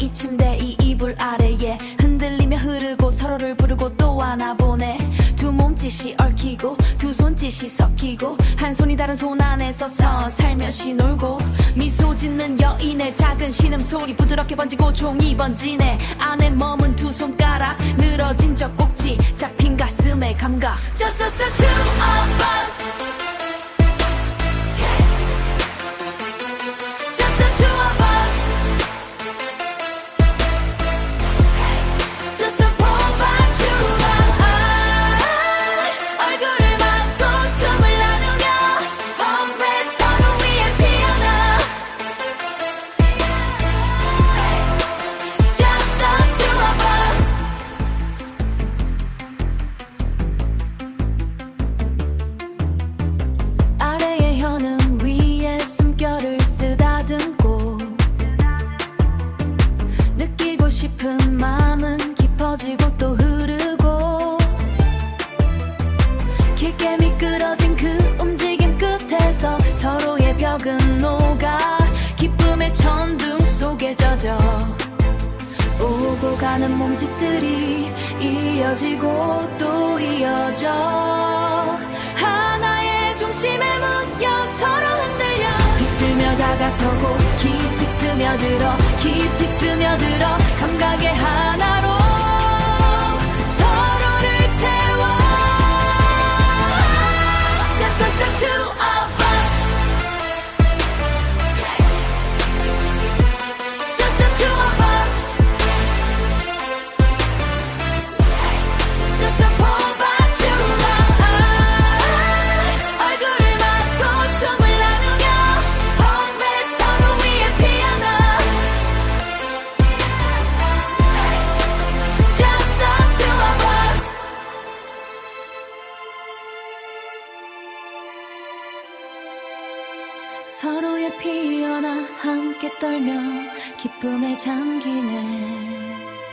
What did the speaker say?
이 침대 이 이불 아래에 흔들리며 흐르고 서로를 부르고 또 안아보네. 두 몸짓이 얽히고 두 손짓이 섞이고 한 손이 다른 손 안에 서서 살며시 놀고 미소 짓는 여인의 작은 신음소리 부드럽게 번지고 종이 번지네. 안에 머문 두 손가락 늘어진 저 꼭지 잡힌 가슴의 감각. Just us the two of us. 싶은 마음은 깊어지고 또 흐르고 깊게 미끄러진 그 움직임 끝에서 서로의 벽은 녹아 기쁨의 천둥 속에 젖어 오고 가는 몸짓들이 이어지고 또 이어져 하나의 중심에 묶여 서로 흔들려 비틀며 다가서고 깊이 스며들어 깊이 스며들어 감각의 하나로 서로를 채워 Just us the two of us. Just the two of us. Just a poem by two of us. 얼굴을 맞고 숨을 나누며 험해 서로 위에 피어나 Just the two of us. 서로의 피어나 함께 떨며 기쁨에 잠기네.